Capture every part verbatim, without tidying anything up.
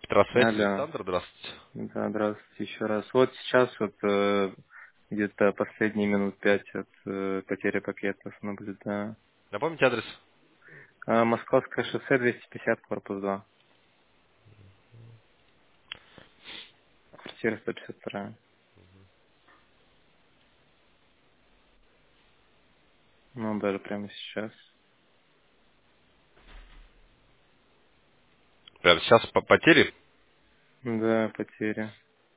Петросвязь, Алло. Александр, здравствуйте. Да, здравствуйте еще раз. Вот сейчас вот э, где-то последние минут пять от э, потери пакетов наблюдаю. Напомните адрес. А, Московское шоссе двести пятьдесят, корпус два. Квартира сто пятьдесят два. Ну, даже прямо сейчас. Прямо сейчас по потери. Да, потери.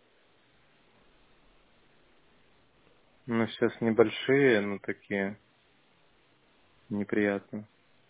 Ну, сейчас небольшие, но такие неприятные.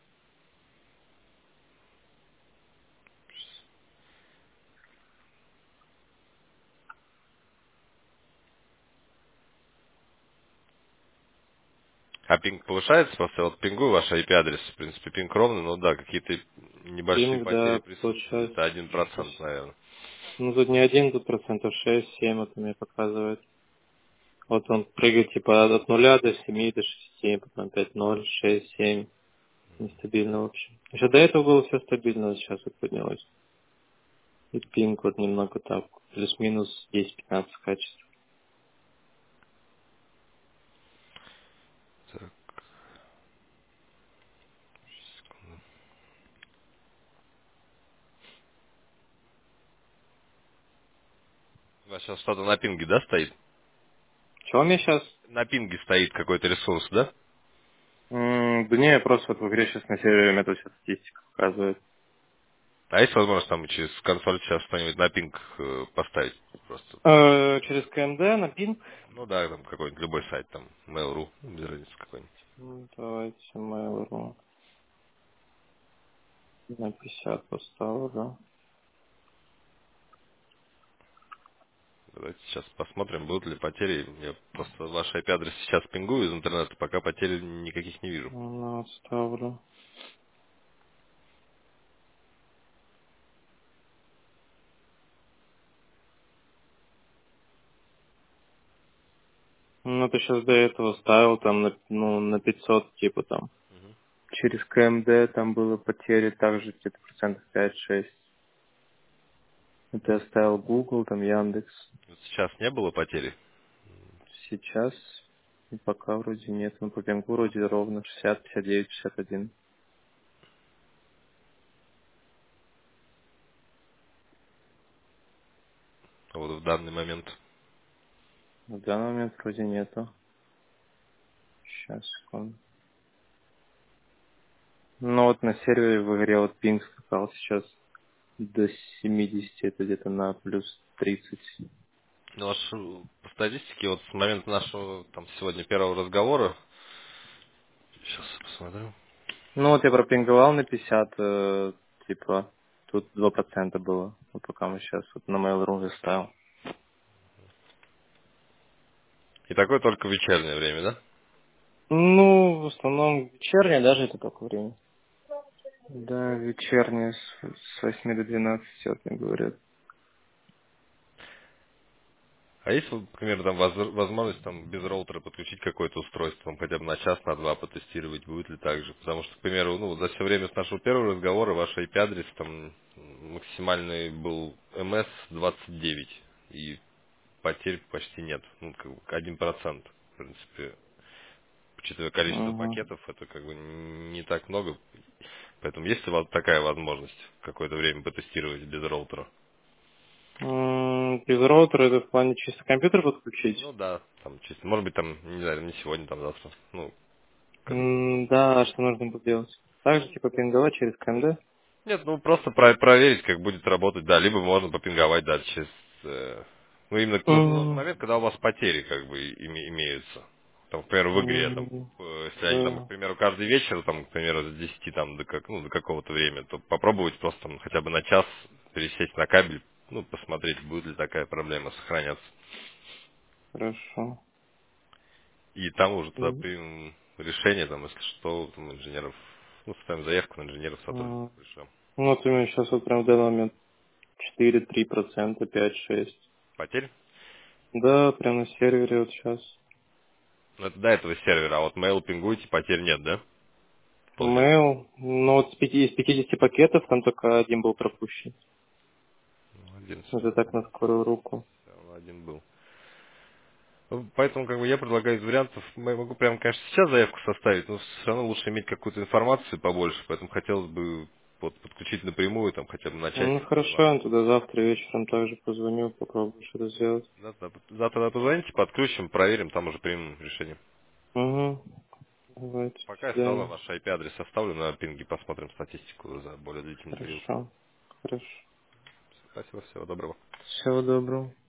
А пинг повышается? Просто вот пингую ваш ай пи-адрес. В принципе, пинг ровный, но да, какие-то небольшие Пинг, потери да, присутствуют. получается. Где-то один Сейчас. процент, наверное. Ну, тут не один, тут процентов шесть, семь вот у меня показывает. Вот он прыгает типа от нуля до семи, до шести, потом опять ноль, шесть, семь. Нестабильно, в общем. Еще до этого было все стабильно, сейчас вот поднялось. И пинг вот немного так, плюс-минус десять-пятнадцать качеств. Так. У вас сейчас что-то на пинге, да, стоит? Че у меня сейчас? На пинге стоит какой-то ресурс, да? М, да не, просто вот в игре сейчас на сервере у меня тут сейчас статистика показывает. А есть возможность там через консоль сейчас что-нибудь на пинг э, поставить? Просто. Э, через КМД на пинг. Ну да, там какой-нибудь любой сайт, там, Mail.ru, без разницы какой-нибудь. Ну, давайте Mail.ru на пятьдесят поставлю. Давайте сейчас посмотрим, будут ли потери. Я просто ваш ай пи-адрес сейчас пингую из интернета, пока потерь никаких не вижу. Ну, вот ставлю. Ну, ты сейчас до этого ставил там на, ну, на пятьсот, типа там. Через КМД там было потери также где-то процентов пять-шесть. Это я ставил Google, там Яндекс. Вот сейчас не было потери. Сейчас пока вроде нет. Ну, по пингу вроде ровно шестьдесят, пятьдесят девять, шестьдесят один. Вот в данный момент. В данный момент вроде нету. Сейчас, секунду. Ну вот на сервере в игре вот пинг скакал сейчас до семидесяти, это где-то на плюс тридцать. Ну, аж э, по статистике, вот с момента нашего там сегодня первого разговора, сейчас посмотрю. Ну вот я пропинговал на пятьдесят, э, типа, тут два процента было. Вот пока мы сейчас вот на Mail.ru уже ставил. И такое только в вечернее время, да? Ну, в основном вечернее, даже это такое время. Да, вечернее с, с восьми до двенадцати, вот мне говорят. А есть, вот, к примеру, там воз- возможность там без роутера подключить какое-то устройство, там, хотя бы на час, на два потестировать, будет ли так же? Потому что, к примеру, ну, за все время с нашего первого разговора ваш ай пи-адрес там максимальный был эм эс двадцать девять, и потерь почти нет, ну, как бы один процент, в принципе, учитывая количество Угу. пакетов, это как бы не так много, поэтому есть ли вот такая возможность какое-то время потестировать без роутера? М, Без роутера это в плане чисто компьютер подключить? Ну да, там чисто, может быть, там, не знаю, не сегодня, там завтра, ну, когда М, Да, а что нужно будет делать? Так же, типа, пинговать через КМД? нет, ну просто про- проверить, как будет работать, да, либо можно попинговать, да, через, э, ну именно ну, ну, в М, момент, когда у вас потери как бы име- имеются. Там, к примеру, в игре, там, м, э, если они там, к Да, примеру, каждый вечер, там, к примеру, с десяти там до как, ну, до какого-то времени, то попробовать просто там хотя бы на час пересесть на кабель, ну, посмотреть, будет ли такая проблема сохраняться. хорошо. И там уже туда М, примем решение, там, если что, там, инженеров, ну, ставим заявку на инженеров, м. сотрудников, решим. Ну, вот у меня сейчас вот прям в данный момент четыре-три процента, пять-шесть. Потерь? Да, прям на сервере вот сейчас. Ну, это до этого сервера, а вот mail пингуете, потерь нет, да? Получается. Mail, ну вот с пяти- из пятидесяти пакетов там только один был пропущен. один, все Это так равно. на скорую руку. Всё равно один был. Ну, поэтому как бы я предлагаю из вариантов, я могу прямо, конечно, сейчас заявку составить, но все равно лучше иметь какую-то информацию побольше, поэтому хотелось бы вот, подключить напрямую, там хотя бы начать Ну с хорошо, звонка. я туда завтра вечером также позвоню, попробую что-то сделать. Завтра, завтра позвоните, подключим, проверим, там уже примем решение. Угу. Давайте, Пока до я сказал, свидания. ваш ай пи-адрес оставлю на пинге, посмотрим статистику за более длительный период. Хорошо. Хорошо. Спасибо, всего доброго. Всего доброго.